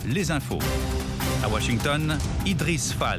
les infos. À Washington, Idriss Fall.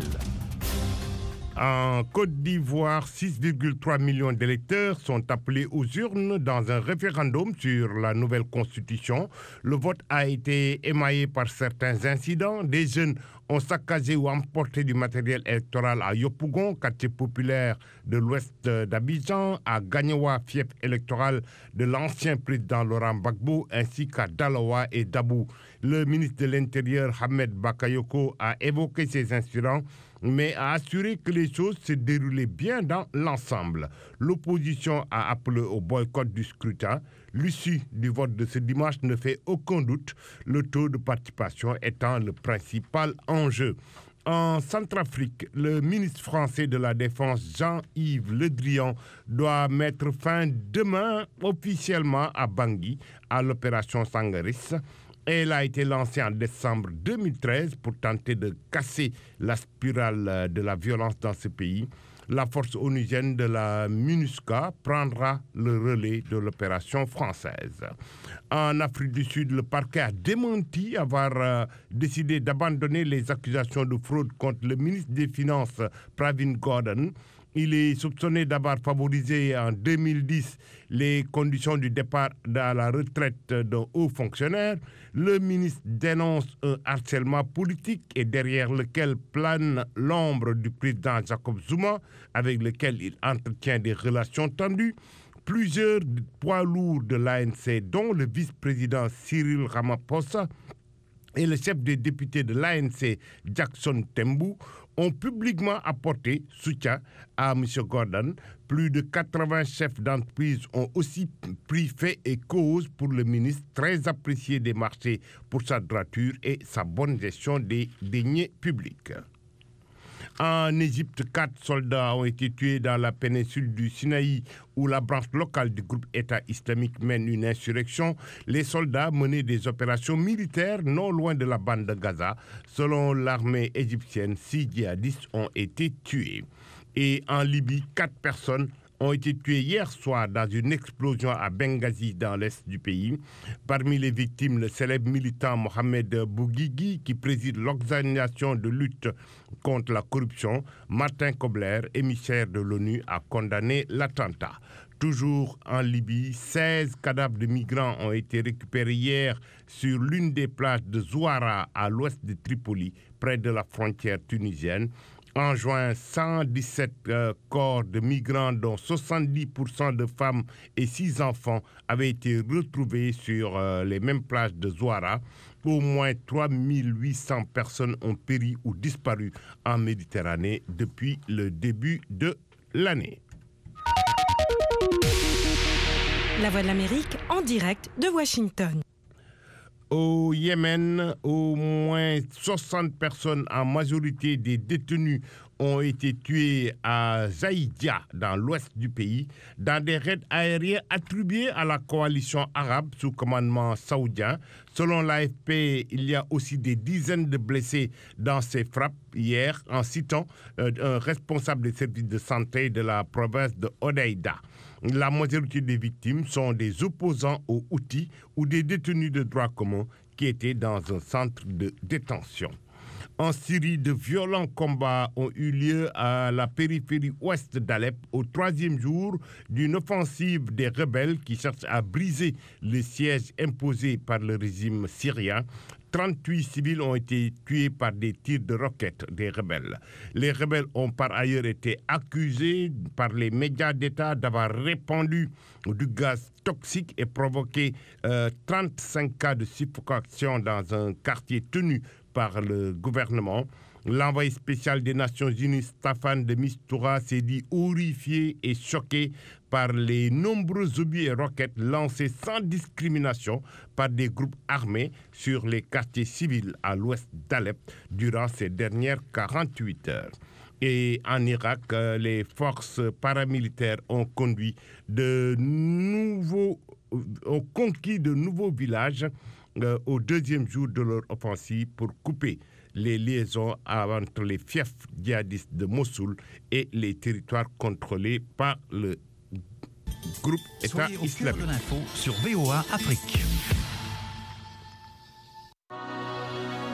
En Côte d'Ivoire, 6,3 millions d'électeurs sont appelés aux urnes dans un référendum sur la nouvelle constitution. Le vote a été émaillé par certains incidents. Des jeunes ont saccagé ou emporté du matériel électoral à Yopougon, quartier populaire de l'ouest d'Abidjan, à Gagnoua, fief électoral de l'ancien président Laurent Gbagbo, ainsi qu'à Daloa et Dabou. Le ministre de l'Intérieur, Ahmed Bakayoko, a évoqué ces incidents, mais a assuré que les choses se déroulaient bien dans l'ensemble. L'opposition a appelé au boycott du scrutin. L'issue du vote de ce dimanche ne fait aucun doute, le taux de participation étant le principal enjeu. En Centrafrique, le ministre français de la Défense, Jean-Yves Le Drian, doit mettre fin demain officiellement à Bangui à l'opération Sangaris. Elle a été lancée en décembre 2013 pour tenter de casser la spirale de la violence dans ce pays. La force onusienne de la MINUSCA prendra le relais de l'opération française. En Afrique du Sud, le parquet a démenti avoir décidé d'abandonner les accusations de fraude contre le ministre des Finances, Pravin Gordhan. Il est soupçonné d'avoir favorisé en 2010 les conditions du départ à la retraite d'un haut fonctionnaire. Le ministre dénonce un harcèlement politique et derrière lequel plane l'ombre du président Jacob Zuma, avec lequel il entretient des relations tendues. Plusieurs poids lourds de l'ANC, dont le vice-président Cyril Ramaphosa et le chef des députés de l'ANC, Jackson Tembou, ont publiquement apporté soutien à M. Gordhan. Plus de 80 chefs d'entreprise ont aussi pris fait et cause pour le ministre, très apprécié des marchés pour sa droiture et sa bonne gestion des deniers publics. En Égypte, 4 soldats ont été tués dans la péninsule du Sinaï où la branche locale du groupe État islamique mène une insurrection. Les soldats menaient des opérations militaires non loin de la bande de Gaza. Selon l'armée égyptienne, 6 djihadistes ont été tués. Et en Libye, 4 personnes ont été tués hier soir dans une explosion à Benghazi dans l'est du pays. Parmi les victimes, le célèbre militant Mohamed Bouguigui qui préside l'organisation de lutte contre la corruption. Martin Kobler, émissaire de l'ONU, a condamné l'attentat. Toujours en Libye, 16 cadavres de migrants ont été récupérés hier sur l'une des plages de Zouara à l'ouest de Tripoli, près de la frontière tunisienne. En juin, 117 corps de migrants, dont 70% de femmes et 6 enfants, avaient été retrouvés sur les mêmes plages de Zouara. Au moins 3800 personnes ont péri ou disparu en Méditerranée depuis le début de l'année. La Voix de l'Amérique en direct de Washington. Au Yémen, au moins 60 personnes, en majorité des détenus, ont été tués à Zaïdia, dans l'ouest du pays, dans des raids aériens attribués à la coalition arabe sous commandement saoudien. Selon l'AFP, il y a aussi des dizaines de blessés dans ces frappes hier, en citant un responsable des services de santé de la province de Hodeïda. La majorité des victimes sont des opposants aux Houthis ou des détenus de droit commun qui étaient dans un centre de détention. En Syrie, de violents combats ont eu lieu à la périphérie ouest d'Alep au 3e jour d'une offensive des rebelles qui cherchent à briser le siège imposé par le régime syrien. 38 civils ont été tués par des tirs de roquettes des rebelles. Les rebelles ont par ailleurs été accusés par les médias d'État d'avoir répandu du gaz toxique et provoqué 35 cas de suffocation dans un quartier tenu par le gouvernement. L'envoyé spécial des Nations Unies, Staffan de Mistura, s'est dit horrifié et choqué par les nombreux obus et roquettes lancés sans discrimination par des groupes armés sur les quartiers civils à l'ouest d'Alep durant ces dernières 48 heures. Et en Irak, les forces paramilitaires ont conquis de nouveaux villages au 2e jour de leur offensive pour couper les liaisons entre les fiefs djihadistes de Mossoul et les territoires contrôlés par le groupe État islamique. Soyez au cœur islamique. de l'info sur VOA Afrique.